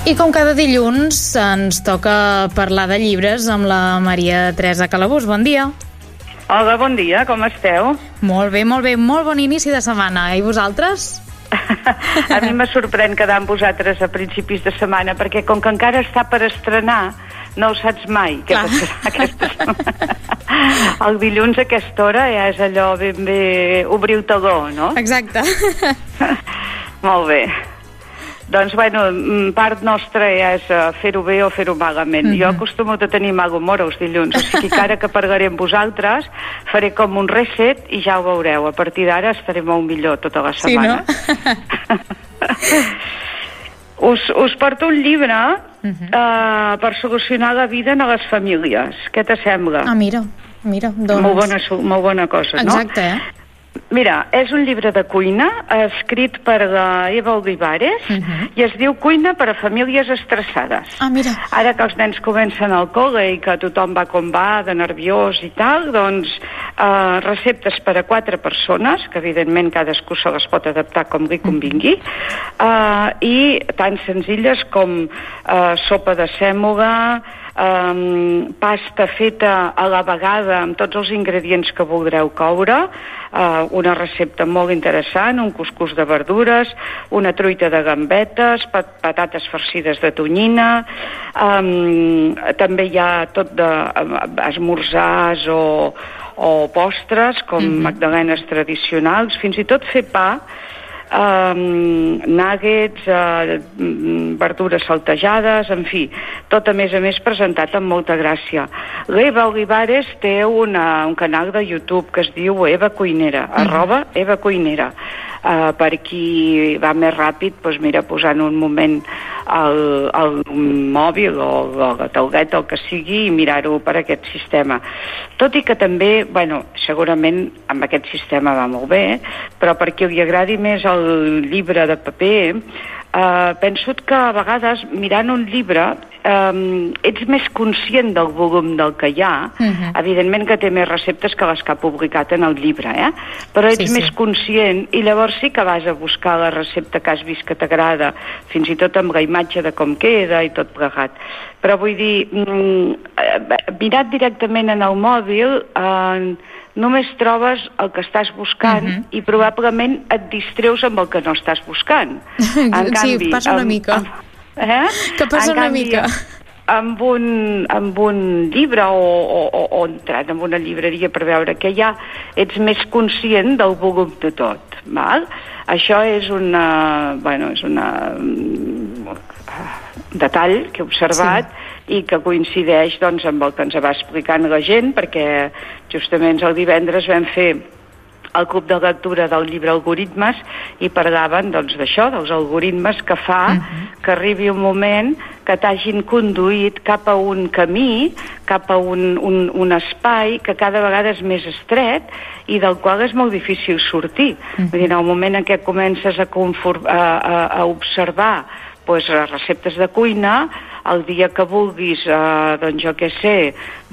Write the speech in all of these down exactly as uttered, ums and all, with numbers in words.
I com cada dilluns ens toca parlar de llibres amb la Maria Teresa Calabús. Bon dia. Hola, bon dia, com esteu? Molt bé, molt bé, molt bon inici de setmana. I vosaltres? A mi me sorprèn quedar amb vosaltres a principis de setmana, perquè com que encara està per estrenar, no ho saps mai què passarà aquesta setmana. El dilluns a aquesta hora ja és allò ben bé obrir el taló, no? Exacte. Molt bé. Doncs, bueno, part nostra ja és fer-ho bé o fer-ho malament. Mm-hmm. Jo acostumo a tenir mal humor els dilluns, o sigui que ara que parlaré amb vosaltres faré com un reset i ja ho veureu. A partir d'ara estaré molt millor tota la setmana. Sí, no? us, us porto un llibre mm-hmm. uh, per solucionar la vida a les famílies. Què t'assembla? Ah, mira, mira. Doncs... Molt bona, molt bona cosa, Exacte, no? Exacte, eh? Mira, és un llibre de cuina escrit per la Eva Olivares uh-huh. i es diu Cuina per a famílies estressades. Ah, mira. Ara que els nens comencen al col·le i que tothom va com va, de nerviós i tal, doncs eh, receptes per a quatre persones, que evidentment cadascú se les pot adaptar com li convingui, eh, i tan senzilles com eh, sopa de sèmola, Um, pasta feta a la vegada amb tots els ingredients que voldreu coure, uh, una recepta molt interessant, un cuscús de verdures, una truita de gambetes, pat patates farcides de tonyina, um, també hi ha tot de uh, esmorzars o, o postres com mm-hmm. magdalenes tradicionals, fins i tot fer pa, Um, nuggets, uh, verdures saltejades, en fi, tot a més a més presentat amb molta gràcia. L'Eva Olivares té una, un canal de YouTube que es diu Eva Cuinera, uh-huh. arroba Eva Cuinera. Uh, per qui va més ràpid, doncs mira, posant un moment al, al mòbil o a la tauleta, el que sigui, i mirar-ho per aquest sistema. Tot i que també, bueno, segurament amb aquest sistema va molt bé, però per qui li agradi més el llibre de paper, uh, penso que a vegades mirant un llibre um, ets més conscient del volum del que hi ha, uh-huh. evidentment que té més receptes que les que ha publicat en el llibre, eh? Però ets sí, més sí. conscient i llavors sí que vas a buscar la recepta que has vist que t'agrada, fins i tot amb la imatge de com queda i tot plegat. Però vull dir, mm, mirat directament en el mòbil, eh, només trobes el que estàs buscant uh-huh. i probablement et distreus amb el que no estàs buscant. En sí, canvi, passa una amb, mica. Amb, eh? Que passa en una canvi, mica. Amb un, amb un llibre o, o, o, o entrant en una llibreria per veure què hi ha, ets més conscient del volum de tot. Val? Això és una, bueno, és una um, detall que he observat sí. i que coincideix doncs, amb el que ens va explicant la gent, perquè justament el divendres vam fer el club de lectura del llibre Algoritmes i parlaven doncs, d'això, dels algoritmes que fa uh-huh. que arribi un moment que t'hagin conduït cap a un camí, cap a un, un, un espai que cada vegada és més estret i del qual és molt difícil sortir. Uh-huh. Vull dir, en el moment en què comences a, conform, a, a, a observar pues, receptes de cuina, el dia que vulguis, eh, doncs jo què sé,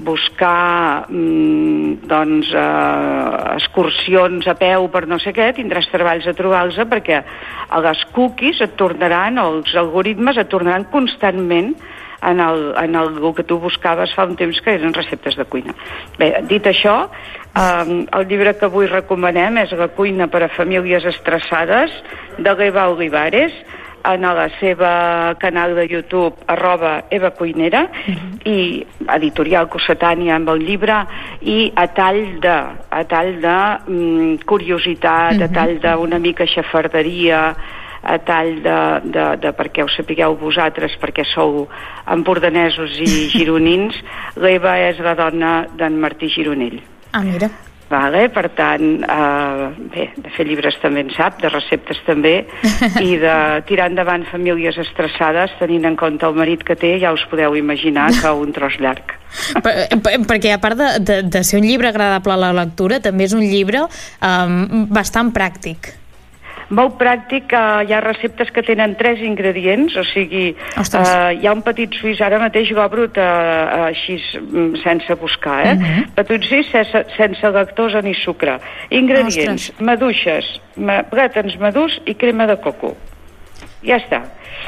buscar mm, doncs, eh, excursions a peu per no sé què, tindràs treballs a trobar-los perquè les cookies et tornaran, o els algoritmes et tornaran constantment en el, en el, el que tu buscaves fa un temps, que eren receptes de cuina. Bé, dit això, eh, el llibre que avui recomanem és La cuina per a famílies estressades, de l'Eva Olivares, en la seva canal de YouTube arroba Eva Cuinera uh-huh. i editorial Cossetània amb el llibre i a tall de, a tall de mm, curiositat, uh-huh. a tall d'una mica xafarderia, a tall de, de, de perquè ho sapigueu vosaltres, perquè sou empordanesos i gironins, l'Eva és la dona d'en Martí Gironell. Ah, mira. Vale, per tant, eh, bé, de fer llibres també en sap, de receptes també, i de tirar endavant famílies estressades, tenint en compte el marit que té, ja us podeu imaginar que un tros llarg. Per, per, perquè a part de, de, de ser un llibre agradable a la lectura, també és un llibre um, bastant pràctic. Molt pràctic, eh, hi ha receptes que tenen tres ingredients, o sigui, eh, hi ha un petit suís, ara mateix l'obro eh, així sense buscar, eh? Uh-huh. Petit suís sense, sense lactosa ni sucre. Ingredients, Ostres. maduixes, ma, plàtans madurs i crema de coco. ja està.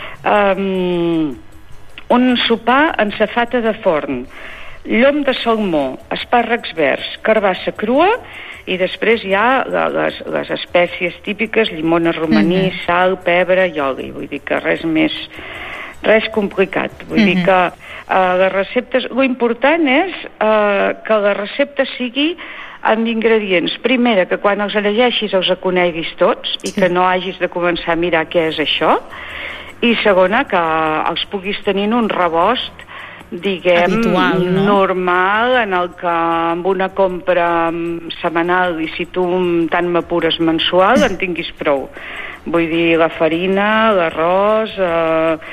Um, un sopar en safata de forn, llom de salmó, espàrrecs verds, carbassa crua, i després hi ha les, les espècies típiques, llimona romaní, uh-huh. sal, pebre i oli. Vull dir que res més, res complicat. Vull uh-huh. dir que uh, les receptes... Lo important és uh, que la recepta sigui amb ingredients. Primera, que quan els llegeixis els coneguis tots i sí. que no hagis de començar a mirar què és això. I segona, que els puguis tenir en un rebost, diguem, habitual, no? normal, en el que amb una compra setmanal, i si tu tant m'apures mensual, en tinguis prou. Vull dir, la farina, l'arròs, eh,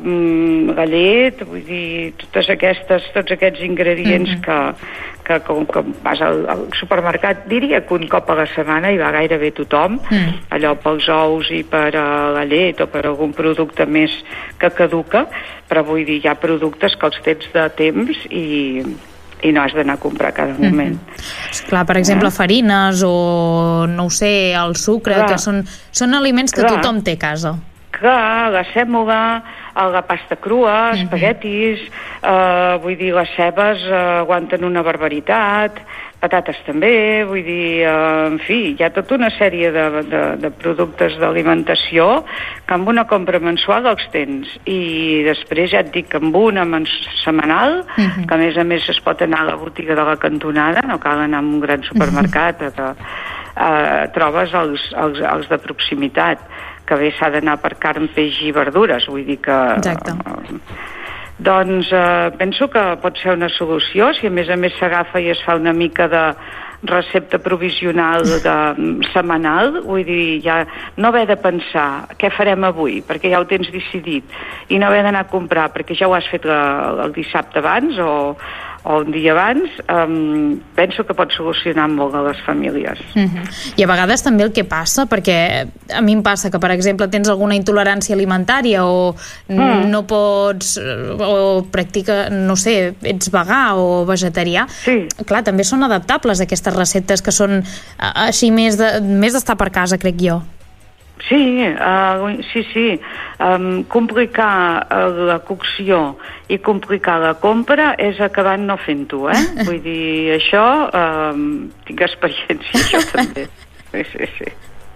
la llet, vull dir, totes aquestes, tots aquests ingredients mm-hmm. que, que com que vas al, al supermercat, diria que un cop a la setmana hi va gairebé tothom, mm. allò pels ous i per uh, la llet o per algun producte més que caduca, però vull dir, hi ha productes que els tens de temps i... i no has d'anar a comprar cada moment. Mm-hmm. Clar, per exemple, eh? farines o, no ho sé, el sucre, clar. que són, són aliments que clar. tothom té a casa. Clar, la sèmola, la pasta crua, mm-hmm. espaguetis, eh, vull dir, les cebes eh, aguanten una barbaritat, patates també, vull dir, eh, en fi, hi ha tota una sèrie de, de, de productes d'alimentació que amb una compra mensual els tens. I després ja et dic que amb una setmanal, uh-huh. que a més a més es pot anar a la botiga de la cantonada, no cal anar a un gran supermercat, uh-huh. que, eh, trobes els, els, els de proximitat, que bé s'ha d'anar per carn, peix i verdures, vull dir que... Exacte. Eh, doncs eh, penso que pot ser una solució si a més a més s'agafa i es fa una mica de recepta provisional de, setmanal, vull dir, ja no haver de pensar què farem avui perquè ja ho tens decidit i no haver d'anar a comprar perquè ja ho has fet la, el dissabte abans o, o un dia abans, um, penso que pot solucionar molt a les famílies. Uh-huh. I a vegades també el que passa, perquè a mi em passa que, per exemple, tens alguna intolerància alimentària o mm. no pots, o practica, no sé, ets vegà o vegetarià, sí. clar, també són adaptables aquestes receptes que són així més de, més d'estar per casa, crec jo. Sí, uh, sí, sí. Um, complicar uh, la cocció i complicar la compra és acabant no fent-ho, eh? Vull dir, això, um, tinc experiència, això també. Sí, sí, sí.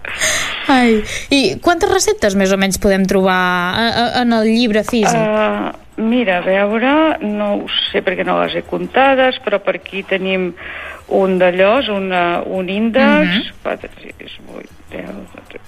Ai, i quantes receptes més o menys podem trobar en el llibre físic? Uh, mira, a veure, no ho sé perquè no les he comptades, però per aquí tenim un d'allòs, una, un índex, uh-huh. quatre, sis, vuit, deu, dotze,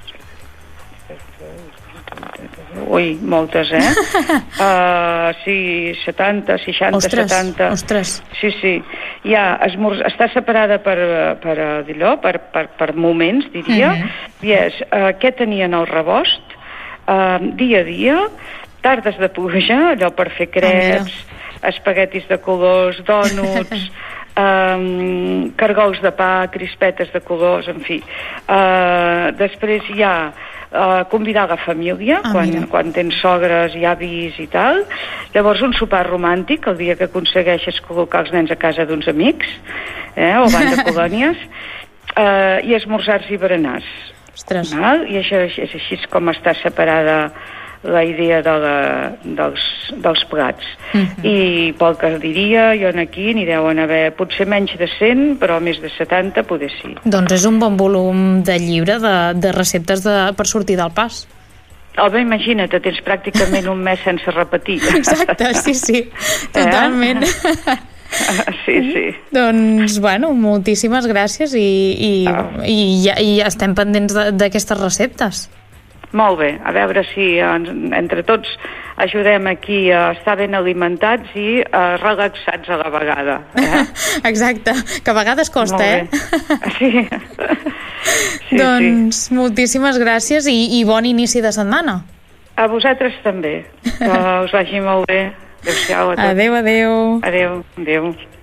ui, moltes, eh? Uh, sí, setanta, seixanta, ostres, setanta... Ostres. Sí, sí. Ja, esmor... està separada per, per, allò, per, per, per moments, diria. Uh-huh. I és, uh, què tenien al rebost, uh, dia a dia, tardes de pluja, allò per fer creps, ah, espaguetis de colors, dònuts... Um, cargols de pa, crispetes de colors, en fi. Uh, després hi ha uh, convidar la família, ah, quan, quan tens sogres i avis i tal. Llavors un sopar romàntic, el dia que aconsegueixes col·locar els nens a casa d'uns amics, eh, o van de colònies, uh, i esmorzars i berenars. Ostres. Val? I això és, és així com està separada la idea de la, dels, dels plats. Uh-huh. I pel que diria, jo aquí n'hi deuen haver potser menys de cent, però més de setanta poder sí. Doncs és un bon volum de llibre de, de receptes de, per sortir del pas. Home, imagina't, tens pràcticament un mes sense repetir. Exacte, sí, sí, totalment. Eh? Sí, sí. Doncs, bueno, moltíssimes gràcies i, i, oh. i, ja, i estem pendents d'aquestes receptes. Molt bé, a veure si entre tots ajudem aquí a estar ben alimentats i uh, relaxats a la vegada. Eh? Exacte, que a vegades costa, eh? Sí. Sí, doncs sí. Moltíssimes gràcies i, i bon inici de setmana. A vosaltres també. Que us vagi molt bé. Adéu-siau a tots. Adéu, adéu. Adéu, adéu.